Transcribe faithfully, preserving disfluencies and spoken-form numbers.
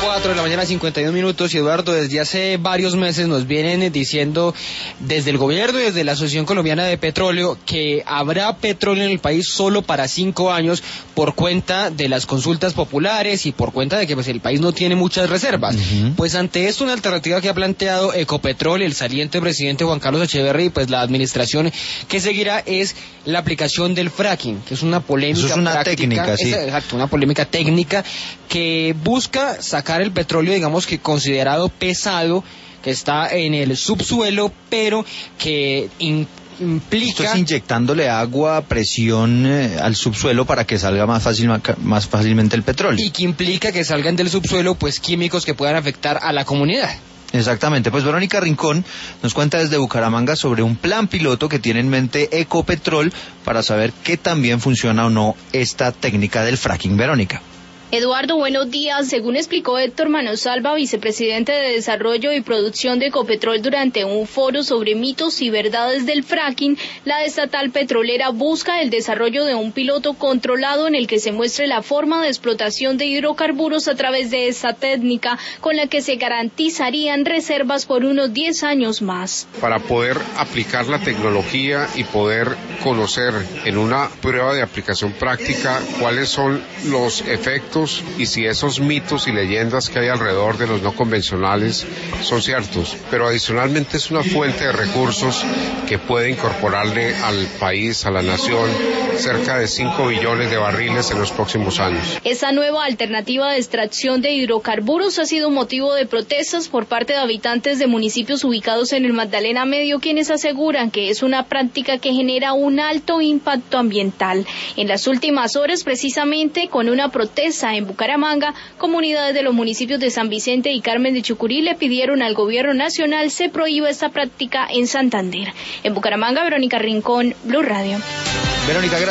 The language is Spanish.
cuatro de la mañana, cincuenta y un minutos, y Eduardo, desde hace varios meses nos vienen diciendo desde el gobierno y desde la Asociación Colombiana de Petróleo que habrá petróleo en el país solo para cinco años por cuenta de las consultas populares y por cuenta de que pues el país no tiene muchas reservas. Uh-huh. Pues ante esto, una alternativa que ha planteado Ecopetrol, el saliente presidente Juan Carlos Echeverry, pues la administración que seguirá es la aplicación del fracking, que es una polémica. Eso es una práctica, técnica, sí. Es, exacto, una polémica técnica que busca sacar el petróleo, digamos que considerado pesado, que está en el subsuelo, pero que in, implica... Esto es inyectándole agua a presión eh, al subsuelo para que salga más fácil, más fácilmente el petróleo. Y que implica que salgan del subsuelo pues químicos que puedan afectar a la comunidad. Exactamente, pues Verónica Rincón nos cuenta desde Bucaramanga sobre un plan piloto que tiene en mente Ecopetrol para saber qué tan bien funciona o no esta técnica del fracking. Verónica. Eduardo, buenos días. Según explicó Héctor Manosalva, vicepresidente de Desarrollo y Producción de Ecopetrol, durante un foro sobre mitos y verdades del fracking, la estatal petrolera busca el desarrollo de un piloto controlado en el que se muestre la forma de explotación de hidrocarburos a través de esta técnica, con la que se garantizarían reservas por unos diez años más. Para poder aplicar la tecnología y poder conocer en una prueba de aplicación práctica cuáles son los efectos y si esos mitos y leyendas que hay alrededor de los no convencionales son ciertos, pero adicionalmente es una fuente de recursos que puede incorporarle al país, a la nación, cerca de cinco billones de barriles en los próximos años. Esta nueva alternativa de extracción de hidrocarburos ha sido motivo de protestas por parte de habitantes de municipios ubicados en el Magdalena Medio, quienes aseguran que es una práctica que genera un alto impacto ambiental. En las últimas horas, precisamente con una protesta en Bucaramanga, comunidades de los municipios de San Vicente y Carmen de Chucurí le pidieron al gobierno nacional se prohíba esta práctica en Santander. En Bucaramanga, Verónica Rincón, Blue Radio. Verónica,